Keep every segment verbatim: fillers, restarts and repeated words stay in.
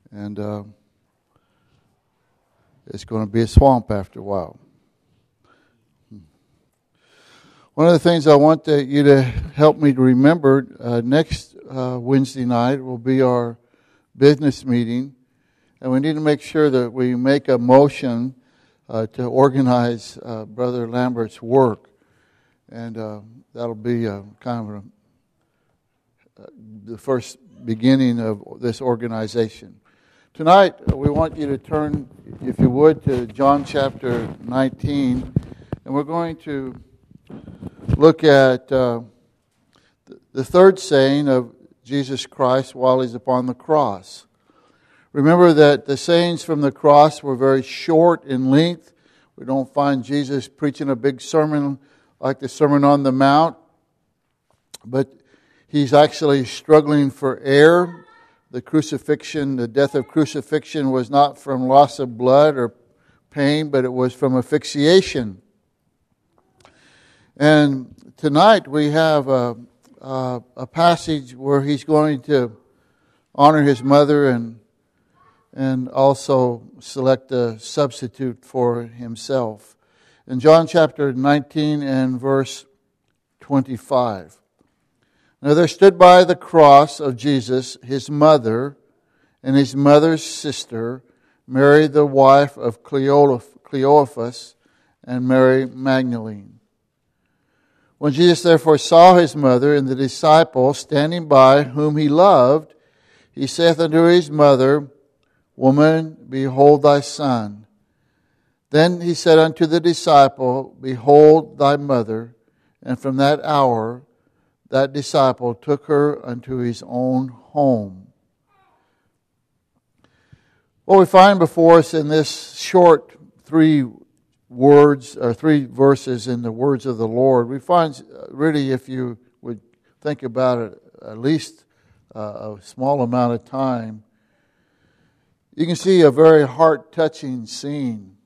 And uh, it's going to be a swamp after a while. One of the things I want to, you to help me to remember, uh, next uh, Wednesday night will be our business meeting. And we need to make sure that we make a motion uh, to organize uh, Brother Lambert's work. And uh, that'll be uh, kind of a, uh, the first beginning of this organization. Tonight, we want you to turn, if you would, to John chapter nineteen. And we're going to look at uh, the third saying of Jesus Christ while He's upon the cross. Remember that the sayings from the cross were very short in length. We don't find Jesus preaching a big sermon like the Sermon on the Mount, but He's actually struggling for air. The crucifixion, the death of crucifixion was not from loss of blood or pain, but it was from asphyxiation. And tonight we have a, a, a passage where He's going to honor His mother and and also select a substitute for Himself. In John chapter nineteen and verse twenty-five. Now there stood by the cross of Jesus His mother and His mother's sister, Mary the wife of Cleophas, and Mary Magdalene. When Jesus therefore saw His mother and the disciple standing by whom He loved, He saith unto His mother, Woman, behold thy son. Then He said unto the disciple, Behold thy mother. And from that hour that disciple took her unto his own home. What we find before us in this short three words, or three verses in the words of the Lord, we find really, if you would think about it at least uh, a small amount of time, you can see a very heart-touching scene.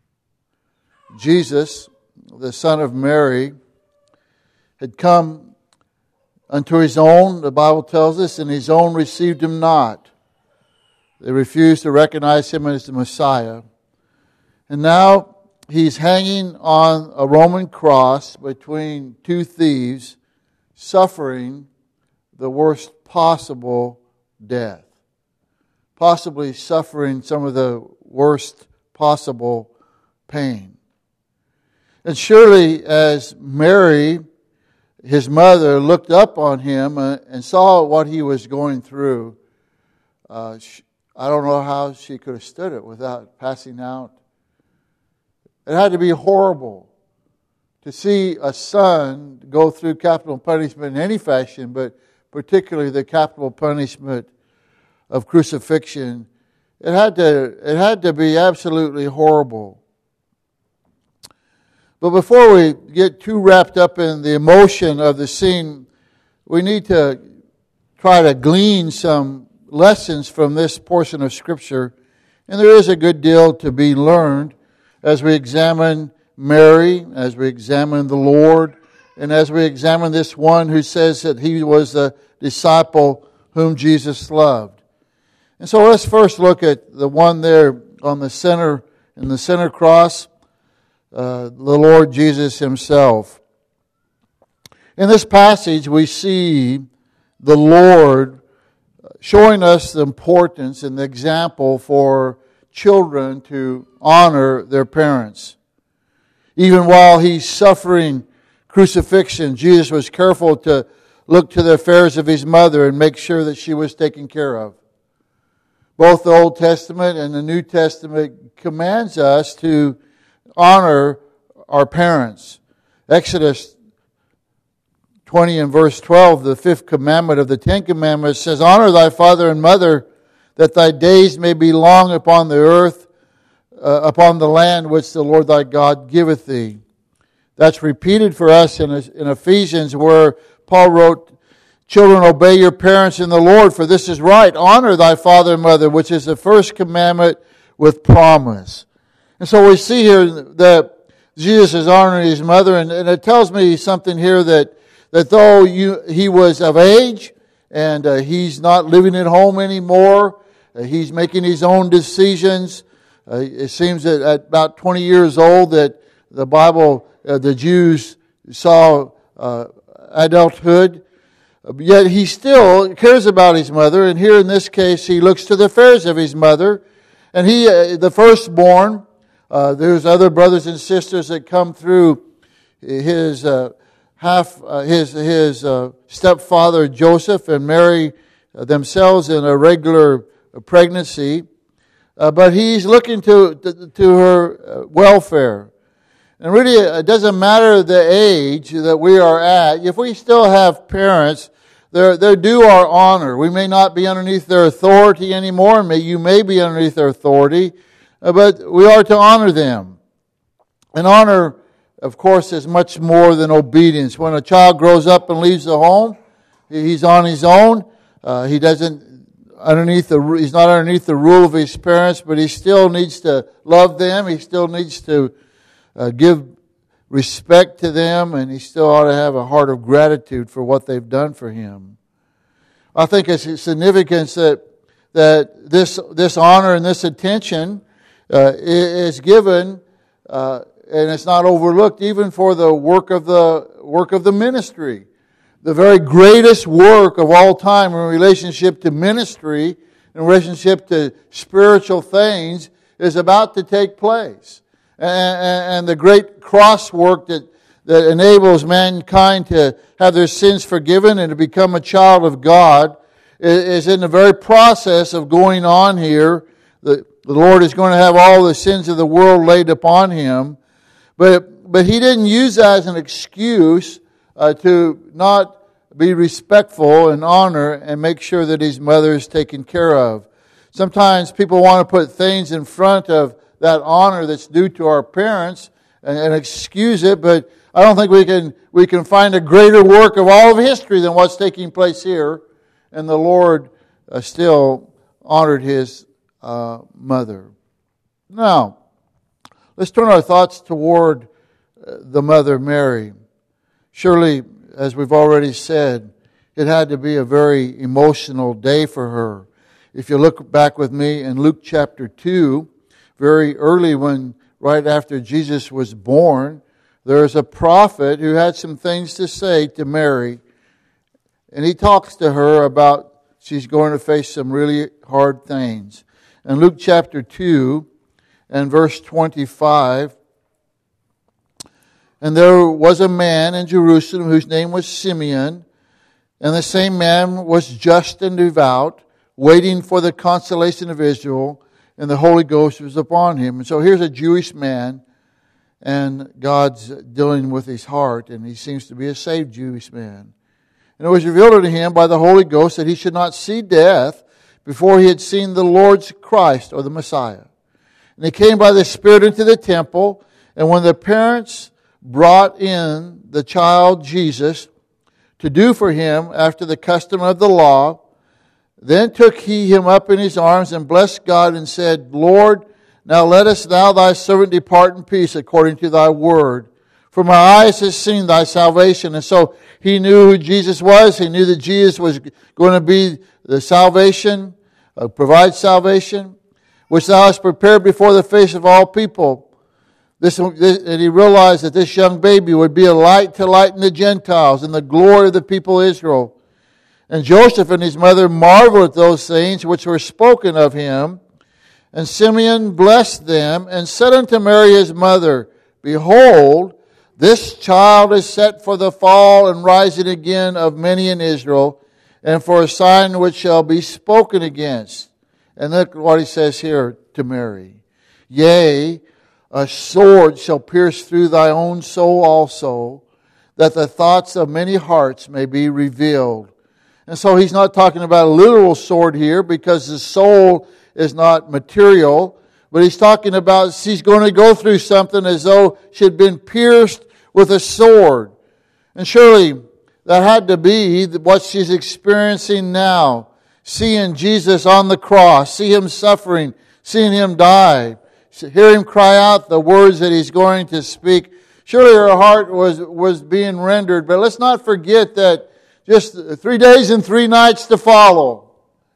Jesus, the son of Mary, had come unto His own, the Bible tells us, and His own received Him not. They refused to recognize Him as the Messiah. And now He's hanging on a Roman cross between two thieves, suffering the worst possible death. Possibly suffering some of the worst possible pain. And surely as Mary, His mother, looked up on Him and saw what He was going through, uh, she, I don't know how she could have stood it without passing out. It had to be horrible to see a son go through capital punishment in any fashion, but particularly the capital punishment of crucifixion. It had to, it had to be absolutely horrible. But before we get too wrapped up in the emotion of the scene, we need to try to glean some lessons from this portion of Scripture. And there is a good deal to be learned as we examine Mary, as we examine the Lord, and as we examine this one who says that He was the disciple whom Jesus loved. And so let's first look at the one there on the center, in the center cross, uh, the Lord Jesus Himself. In this passage we see the Lord showing us the importance and the example for children to honor their parents. Even while He's suffering crucifixion, Jesus was careful to look to the affairs of His mother and make sure that she was taken care of. Both the Old Testament and the New Testament commands us to honor our parents. Exodus twenty and verse twelve, the fifth commandment of the Ten Commandments says, Honor thy father and mother, that thy days may be long upon the earth, uh, upon the land which the Lord thy God giveth thee. That's repeated for us in, in Ephesians, where Paul wrote, Children, obey your parents in the Lord, for this is right. Honor thy father and mother, which is the first commandment with promise. And so we see here that Jesus is honoring His mother, and, and it tells me something here that, that though you, He was of age, and uh, He's not living at home anymore, Uh, he's making his own decisions. Uh, it seems that at about twenty years old that the Bible, uh, the Jews saw uh, adulthood. Yet he still cares about his mother, and here in this case he looks to the affairs of his mother. And he, uh, the firstborn, uh, there's other brothers and sisters that come through his uh, half, uh, his his uh, stepfather Joseph and Mary uh, themselves in a regular pregnancy, uh, but he's looking to to, to her uh, welfare. And really, it doesn't matter the age that we are at. If we still have parents, they're, they're due our honor. We may not be underneath their authority anymore, and may, you may be underneath their authority, uh, but we are to honor them. And honor, of course, is much more than obedience. When a child grows up and leaves the home, he's on his own. Uh, he doesn't underneath the he's not underneath the rule of his parents, but he still needs to love them. He still needs to Uh, give respect to them, and he still ought to have a heart of gratitude for what they've done for him. I think it's significance that that this this honor and this attention uh, is given, uh, and it's not overlooked, even for the work of the work of the ministry. The very greatest work of all time in relationship to ministry, in relationship to spiritual things, is about to take place. And the great cross work that, that enables mankind to have their sins forgiven and to become a child of God is in the very process of going on here. The, the Lord is going to have all the sins of the world laid upon Him. But, but He didn't use that as an excuse uh, to not be respectful and honor and make sure that His mother is taken care of. Sometimes people want to put things in front of that honor that's due to our parents and, and excuse it, but I don't think we can we can find a greater work of all of history than what's taking place here. And the Lord uh, still honored His uh, mother. Now, let's turn our thoughts toward uh, the mother Mary. Surely, as we've already said, it had to be a very emotional day for her. If you look back with me in Luke chapter two, very early, when right after Jesus was born, there is a prophet who had some things to say to Mary. And he talks to her about she's going to face some really hard things. In Luke chapter two and verse twenty-five, and there was a man in Jerusalem whose name was Simeon, and the same man was just and devout, waiting for the consolation of Israel, and the Holy Ghost was upon him. And so here's a Jewish man, and God's dealing with his heart, and he seems to be a saved Jewish man. And it was revealed to him by the Holy Ghost that he should not see death before he had seen the Lord's Christ, or the Messiah. And he came by the Spirit into the temple, and when the parents brought in the child Jesus to do for him after the custom of the law, then took he him up in his arms and blessed God and said, Lord, now lettest thou thy servant depart in peace according to thy word. For my eyes have seen thy salvation. And so he knew who Jesus was. He knew that Jesus was going to be the salvation, uh, provide salvation, which thou hast prepared before the face of all people. This, this, and he realized that this young baby would be a light to lighten the Gentiles and the glory of the people of Israel. And Joseph and his mother marveled at those things which were spoken of him. And Simeon blessed them and said unto Mary his mother, Behold, this child is set for the fall and rising again of many in Israel, and for a sign which shall be spoken against. And look what he says here to Mary. Yea, a sword shall pierce through thy own soul also, that the thoughts of many hearts may be revealed. And so he's not talking about a literal sword here, because the soul is not material, but he's talking about she's going to go through something as though she had been pierced with a sword. And surely that had to be what she's experiencing now. Seeing Jesus on the cross, see Him suffering, seeing Him die, hear Him cry out the words that He's going to speak. Surely her heart was, was being rendered. But let's not forget that just three days and three nights to follow.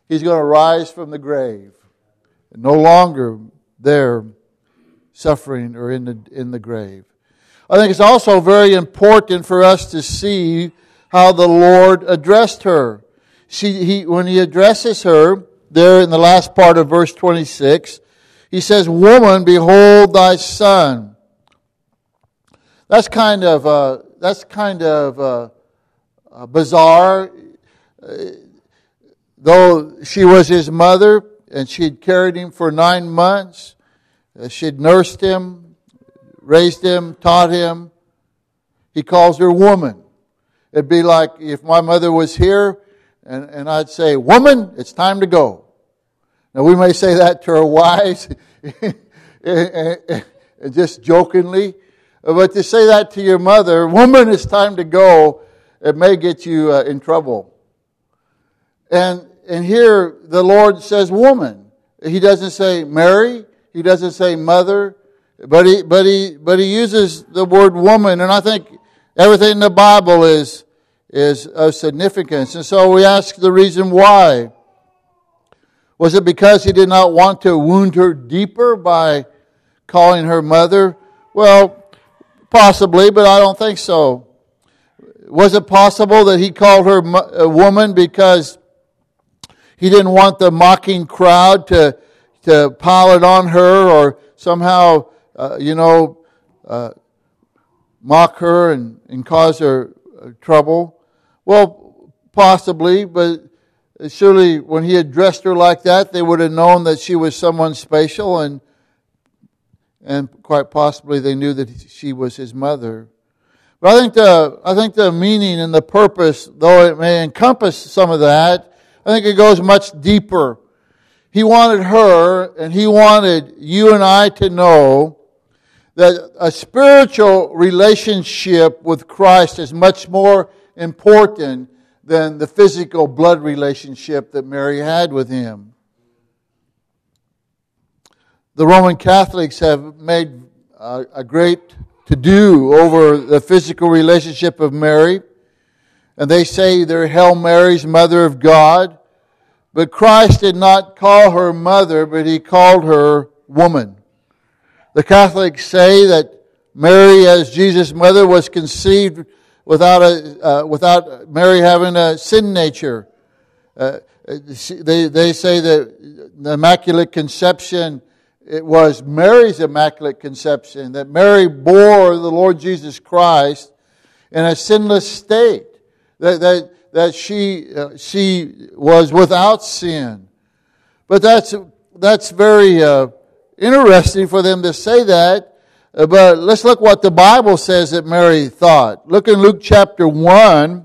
He's going to rise from the grave. No longer there suffering or in the, in the grave. I think it's also very important for us to see how the Lord addressed her. She, he, when He addresses her, there in the last part of verse twenty-six, He says, "Woman, behold thy son." That's kind of uh, that's kind of uh, uh, bizarre. Uh, though she was his mother and she had carried him for nine months, uh, she had nursed him, raised him, taught him. He calls her woman. It'd be like if my mother was here and, and I'd say, "Woman, it's time to go." Now we may say that to our wives, just jokingly. But to say that to your mother, "Woman, it's time to go," it may get you uh, in trouble. And and here the Lord says woman. He doesn't say Mary. He doesn't say mother. But he but he but he uses the word woman. And I think everything in the Bible is is of significance. And so we ask the reason why. Was it because He did not want to wound her deeper by calling her mother? Well, possibly, but I don't think so. Was it possible that He called her a woman because He didn't want the mocking crowd to to pile it on her or somehow, uh, you know, uh, mock her and, and cause her uh, trouble? Well, possibly, but surely when He addressed her like that, they would have known that she was someone special, and and quite possibly they knew that she was His mother. But I think the I think the meaning and the purpose, though it may encompass some of that, I think it goes much deeper. He wanted her, and He wanted you and I to know that a spiritual relationship with Christ is much more important than the physical blood relationship that Mary had with Him. The Roman Catholics have made a, a great to-do over the physical relationship of Mary. And they say they're Hail Mary's Mother of God. But Christ did not call her mother, but He called her woman. The Catholics say that Mary, as Jesus' mother, was conceived without a uh, without Mary having a sin nature. Uh, they they say that the Immaculate Conception, it was Mary's Immaculate Conception, that Mary bore the Lord Jesus Christ in a sinless state, that that that she uh, she was without sin. But that's that's very uh, interesting for them to say that. Uh, but let's look what the Bible says that Mary thought. Look in Luke chapter one.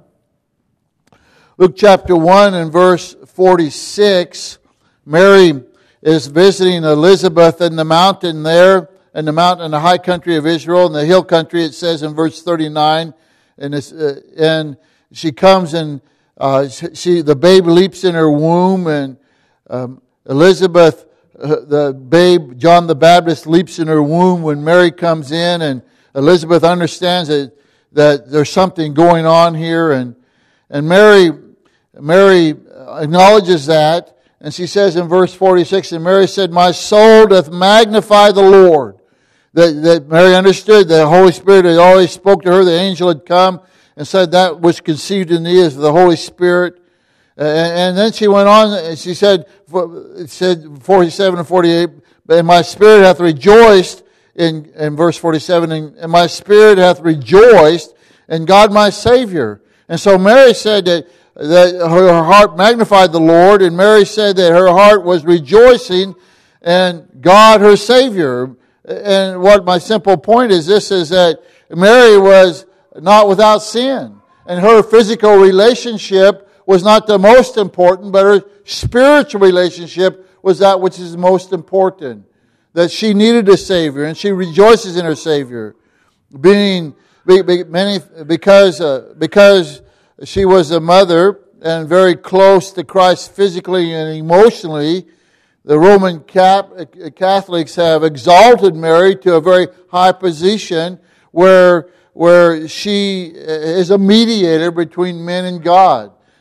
Luke chapter one and verse forty-six. Mary is visiting Elizabeth in the mountain there, in the mountain in the high country of Israel, in the hill country, it says in verse thirty-nine. And, it's, uh, and she comes and uh, she the babe leaps in her womb, and um, Elizabeth, uh, the babe, John the Baptist, leaps in her womb when Mary comes in, and Elizabeth understands that, that there's something going on here, and and Mary Mary acknowledges that, and she says in verse forty-six, and Mary said, "My soul doth magnify the Lord." That, that Mary understood that the Holy Spirit had always spoke to her. The angel had come and said, "That which conceived in thee is the Holy Spirit." Uh, and, and then she went on and she said, it said forty-seven and forty-eight, "And my spirit hath rejoiced," in, in verse forty-seven, and, and my spirit hath rejoiced in God my Savior. And so Mary said that, that her heart magnified the Lord, and Mary said that her heart was rejoicing in God her Savior. And what my simple point is this, is that Mary was not without sin. And her physical relationship was not the most important, but her spiritual relationship was that which is most important. That she needed a Savior, and she rejoices in her Savior. Being, many, because, uh, because she was a mother and very close to Christ physically and emotionally, the Roman Catholics have exalted Mary to a very high position where, where she is a mediator between men and God.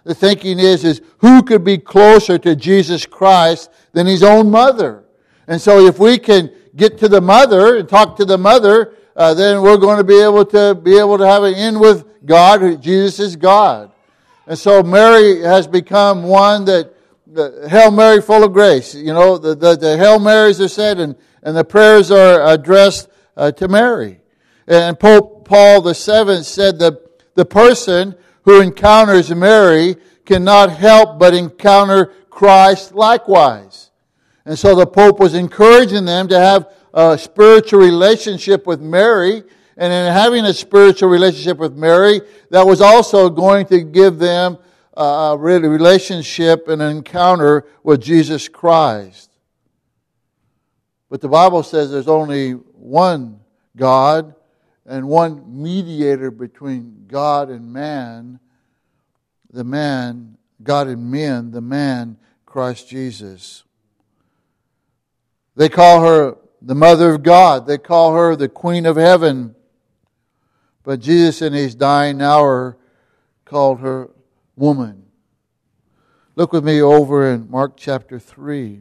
The thinking is, is who could be closer to Jesus Christ than his own mother? And so if we can get to the mother and talk to the mother, uh, then we're going to be able to be able to have an in with God. Jesus is God. And so Mary has become one that, the Hail Mary, full of grace. You know, the, the, the Hail Marys are said, and, and the prayers are addressed uh, to Mary. And Pope Paul the Seventh said that the person who encounters Mary cannot help but encounter Christ likewise. And so the Pope was encouraging them to have a spiritual relationship with Mary. And in having a spiritual relationship with Mary, that was also going to give them a really relationship and an encounter with Jesus Christ. But the Bible says there's only one God and one mediator between God and man, the man, God and men, the man, Christ Jesus. They call her the Mother of God. They call her the Queen of Heaven. But Jesus in his dying hour called her woman. Look with me over in Mark chapter three.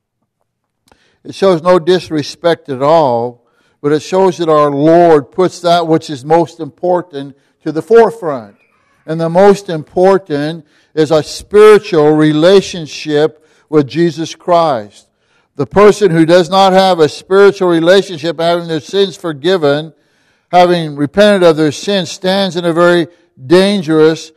It shows no disrespect at all, but it shows that our Lord puts that which is most important to the forefront. And the most important is a spiritual relationship with Jesus Christ. The person who does not have a spiritual relationship, having their sins forgiven, having repented of their sins, stands in a very dangerous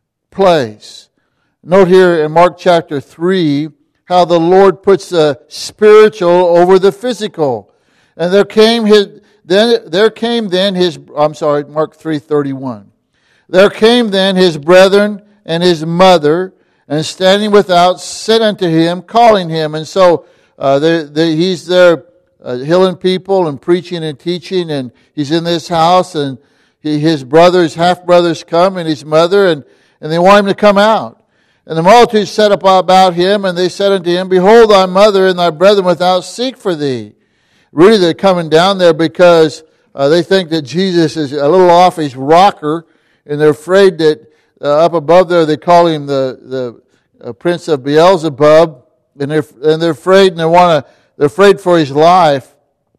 place. Note here in Mark chapter three how the Lord puts the spiritual over the physical. And there came his then there came then his I'm sorry, Mark three thirty-one. There came then his brethren and his mother, and standing without said unto him, calling him. And so uh, they, they, he's there uh, healing people and preaching and teaching, and he's in this house, and he, his brothers, half brothers come, and his mother, and, and they want him to come out. And the multitude set up about him, and they said unto him, Behold, thy mother and thy brethren without seek for thee. Really, they're coming down there because uh, they think that Jesus is a little off his rocker, and they're afraid that uh, up above there they call him the the uh, Prince of Beelzebub, and they're and they're afraid, and they want to they're afraid for his life.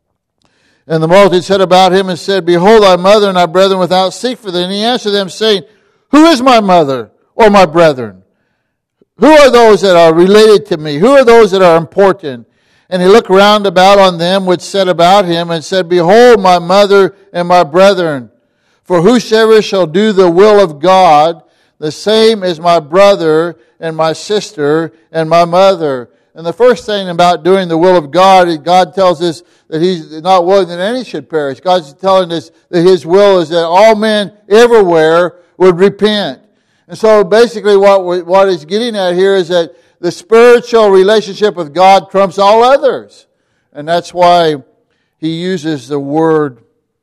And the multitude said about him and said, Behold, thy mother and thy brethren without seek for thee. And he answered them, saying, Who is my mother or my brethren? Who are those that are related to me? Who are those that are important? And he looked round about on them which said about him, and said, Behold, my mother and my brethren. For whosoever shall do the will of God, the same is my brother and my sister and my mother. And the first thing about doing the will of God, God tells us that He's not willing that any should perish. God's telling us that His will is that all men everywhere would repent. And so basically what we, what He's getting at here is that the spiritual relationship with God trumps all others. And that's why He uses the word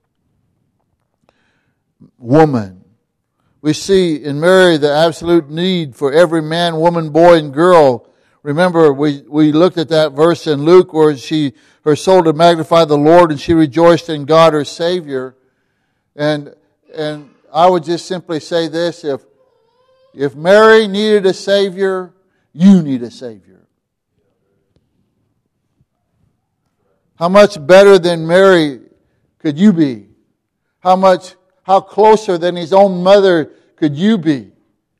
woman. We see in Mary the absolute need for every man, woman, boy, and girl. Remember, we, we looked at that verse in Luke where she her soul did magnify the Lord, and she rejoiced in God her Savior. And and I would just simply say this: if if Mary needed a Savior, you need a Savior. How much better than Mary could you be? How much How closer than his own mother could you be?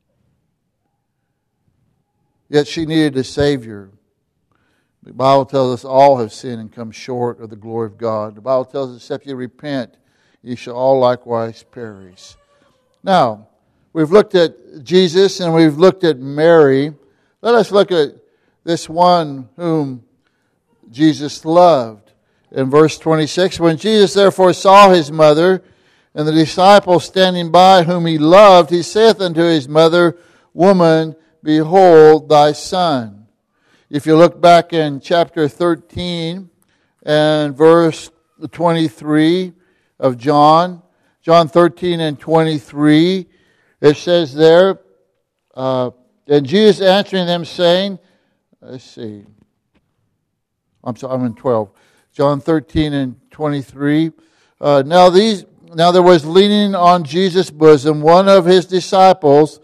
Yet she needed a Savior. The Bible tells us all have sinned and come short of the glory of God. The Bible tells us, except you repent, ye shall all likewise perish. Now, we've looked at Jesus and we've looked at Mary. Let us look at this one whom Jesus loved. In verse twenty-six, when Jesus therefore saw his mother, and the disciple standing by whom he loved, he saith unto his mother, Woman, behold thy son. If you look back in chapter thirteen and verse twenty-three of John, John thirteen and twenty-three, it says there, uh, and Jesus answering them saying, let's see, I'm sorry, I'm in twelve. John thirteen and twenty-three. Uh, now these... Now there was leaning on Jesus' bosom one of his disciples,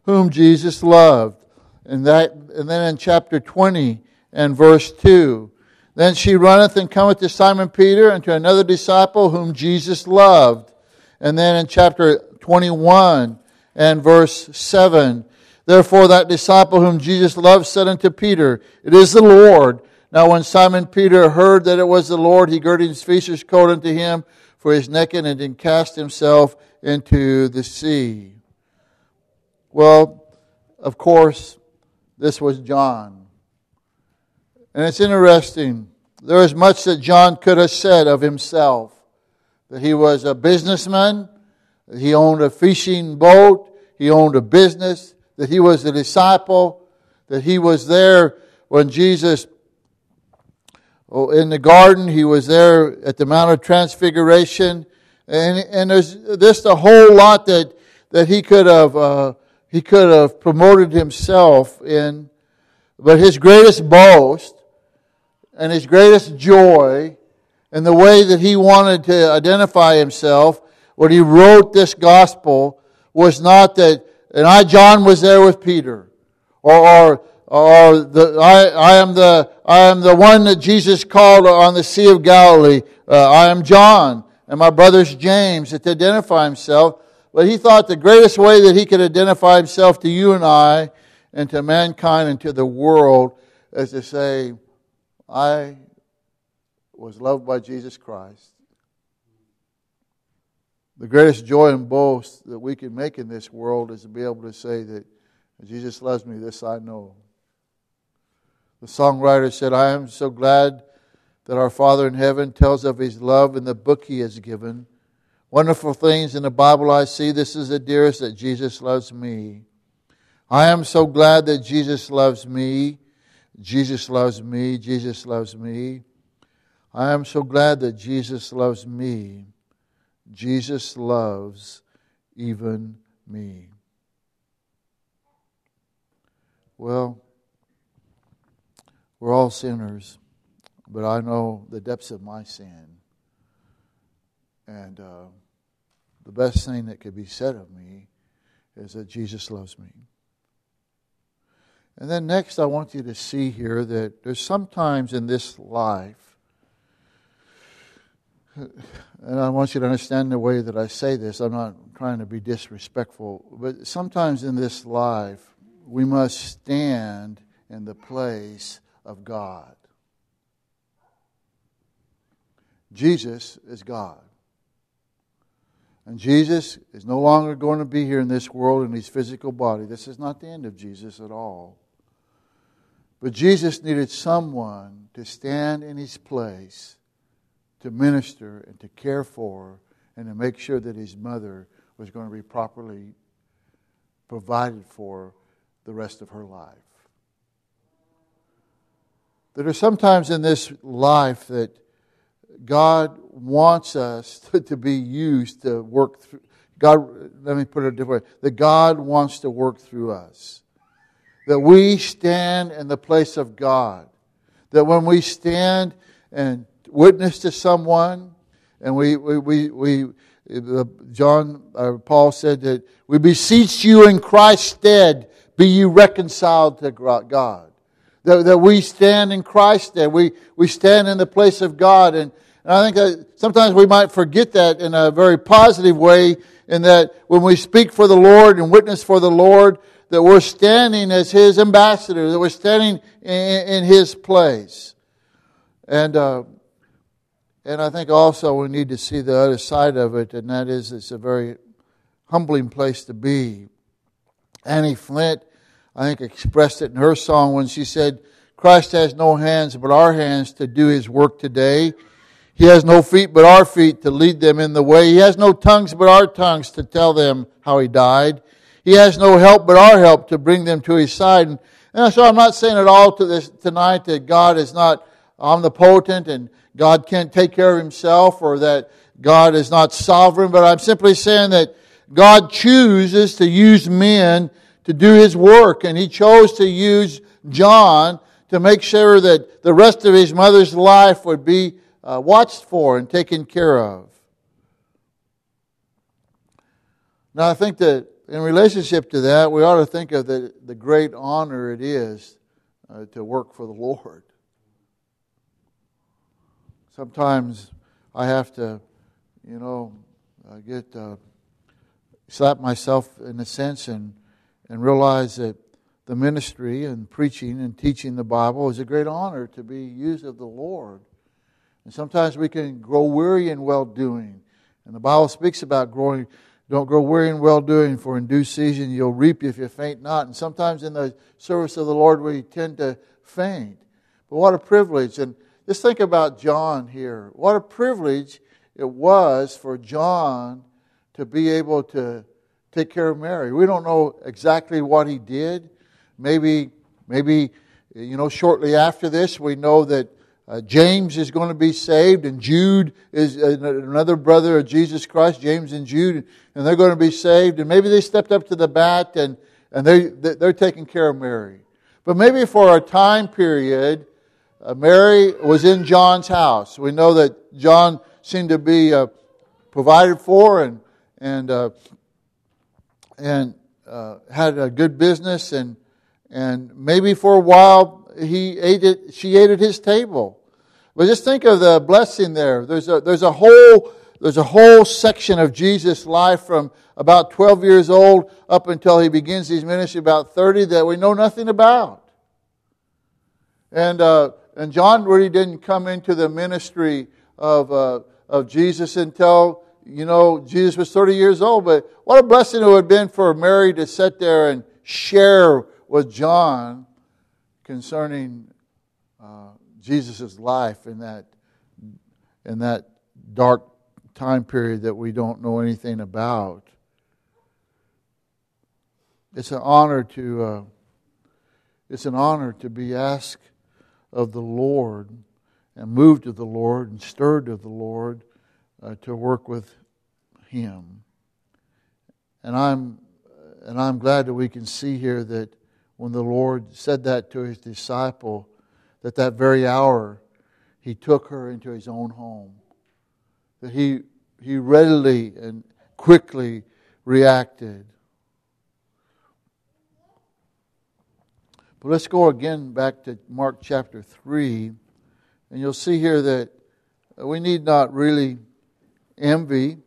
whom Jesus loved. And that, and then in chapter twenty and verse two, then she runneth and cometh to Simon Peter and to another disciple whom Jesus loved. And then in chapter twenty-one and verse seven, therefore that disciple whom Jesus loved said unto Peter, It is the Lord. Now when Simon Peter heard that it was the Lord, he girded his fisher's coat unto him, for he was naked, and did cast himself into the sea. Well, of course, this was John. And it's interesting. There is much that John could have said of himself. That he was a businessman, that he owned a fishing boat, he owned a business, that he was a disciple, that he was there when Jesus, oh, in the garden, he was there at the Mount of Transfiguration. And, and there's just a whole lot that, that he could have uh, he could have promoted himself in. But his greatest boast and his greatest joy and the way that he wanted to identify himself when he wrote this gospel was not that, and I, John, was there with Peter, or or, or the I, I am the I am the one that Jesus called on the Sea of Galilee. Uh, I am John, and my brother's James, to identify himself. But he thought the greatest way that he could identify himself to you and I, and to mankind and to the world, is to say, I was loved by Jesus Christ. The greatest joy and boast that we can make in this world is to be able to say that Jesus loves me, this I know. The songwriter said, I am so glad that our Father in heaven tells of His love in the book He has given. Wonderful things in the Bible I see. This is the dearest, that Jesus loves me. I am so glad that Jesus loves me. Jesus loves me. Jesus loves me. I am so glad that Jesus loves me. Jesus loves even me. Well, we're all sinners, but I know the depths of my sin. And uh, the best thing that could be said of me is that Jesus loves me. And then next I want you to see here that there's sometimes in this life, and I want you to understand the way that I say this, I'm not trying to be disrespectful, but sometimes in this life we must stand in the place of God. Jesus is God. And Jesus is no longer going to be here in this world in His physical body. This is not the end of Jesus at all. But Jesus needed someone to stand in His place, to minister and to care for, and to make sure that His mother was going to be properly provided for the rest of her life. There are sometimes in this life that God wants us to, to be used to work through. God, let me put it a different way. That God wants to work through us. That we stand in the place of God. That when we stand and witness to someone, and we we we, we uh, John uh, Paul said that we beseech you in Christ's stead, be you reconciled to God. That, that we stand in Christ's stead. We we stand in the place of God, and, and I think that sometimes we might forget that in a very positive way. In that when we speak for the Lord and witness for the Lord, that we're standing as His ambassador, that we're standing in, in His place. And uh, and I think also we need to see the other side of it, and that is it's a very humbling place to be. Annie Flint, I think, expressed it in her song when she said, Christ has no hands but our hands to do His work today. He has no feet but our feet to lead them in the way. He has no tongues but our tongues to tell them how He died. He has no help but our help to bring them to His side. And, and so I'm not saying at all to this tonight that God is not omnipotent and God can't take care of Himself, or that God is not sovereign, but I'm simply saying that God chooses to use men to do His work, and He chose to use John to make sure that the rest of his mother's life would be uh, watched for and taken care of. Now I think that in relationship to that, we ought to think of the, the great honor it is uh, to work for the Lord. Sometimes I have to, you know, uh, get uh, slap myself in a sense and and realize that the ministry and preaching and teaching the Bible is a great honor to be used of the Lord. And sometimes we can grow weary in well-doing. And the Bible speaks about growing, don't grow weary in well-doing, for in due season you'll reap if you faint not. And sometimes in the service of the Lord we tend to faint. But what a privilege. And just think about John here. What a privilege it was for John to be able to take care of Mary. We don't know exactly what he did. Maybe, maybe, you know, shortly after this, we know that uh, James is going to be saved, and Jude is another brother of Jesus Christ, James and Jude, and they're going to be saved. And maybe they stepped up to the bat, and, and they, they're taking care of Mary. But maybe for a time period, uh, Mary was in John's house. We know that John seemed to be uh, provided for and and uh, and uh, had a good business, and and maybe for a while he ate it. She ate at his table. But just think of the blessing there. There's a there's a whole there's a whole section of Jesus' life from about twelve years old up until he begins his ministry about thirty that we know nothing about. And uh, and John really didn't come into the ministry of uh, of Jesus until, you know, Jesus was thirty years old. But what a blessing it would have been for Mary to sit there and share with John concerning uh, Jesus' life in that in that dark time period that we don't know anything about. It's an honor to uh, it's an honor to be asked of the Lord and moved to the Lord and stirred to the Lord uh, to work with Him. And I'm and I'm glad that we can see here that when the Lord said that to His disciple, that that very hour He took her into His own home. That He He readily and quickly reacted. But let's go again back to Mark chapter three. And you'll see here that we need not really envy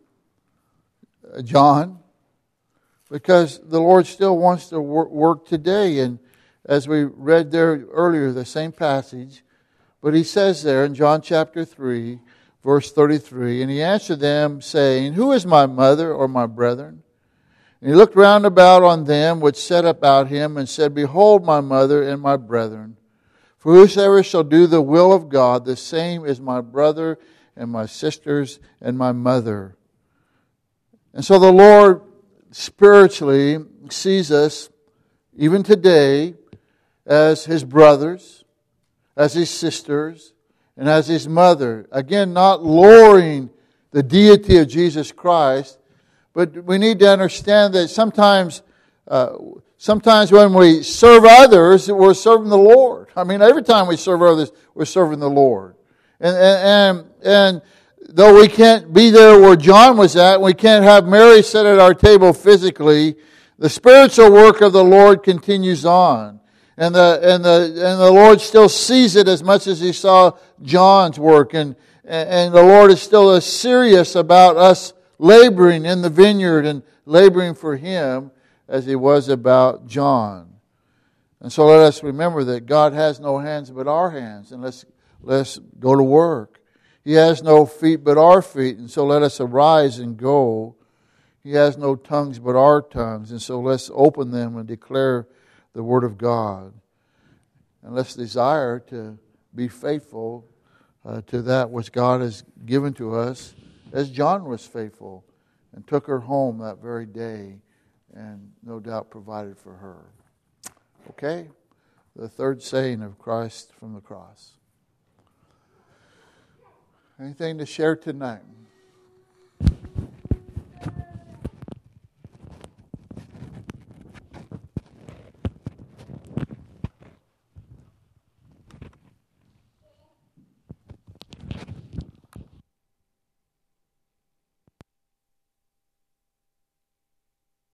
John, because the Lord still wants to work today. And as we read there earlier, the same passage, but He says there in John chapter three, verse thirty-three, and He answered them, saying, Who is my mother or my brethren? And He looked round about on them which sat about Him, and said, Behold my mother and my brethren. For whosoever shall do the will of God, the same is my brother and my sisters and my mother. And so the Lord spiritually sees us, even today, as His brothers, as His sisters, and as His mother. Again, not lowering the deity of Jesus Christ, but we need to understand that sometimes uh, sometimes when we serve others, we're serving the Lord. I mean, every time we serve others, we're serving the Lord. And and and, and though we can't be there where John was at, we can't have Mary sit at our table physically, the spiritual work of the Lord continues on. And the and the and the Lord still sees it as much as He saw John's work. And and the Lord is still as serious about us laboring in the vineyard and laboring for Him as He was about John. And so let us remember that God has no hands but our hands. And let's let's go to work. He has no feet but our feet. And so let us arise and go. He has no tongues but our tongues. And so let's open them and declare the Word of God. And let's desire to be faithful uh, to that which God has given to us, as John was faithful and took her home that very day and no doubt provided for her. Okay? The third saying of Christ from the cross. Anything to share tonight?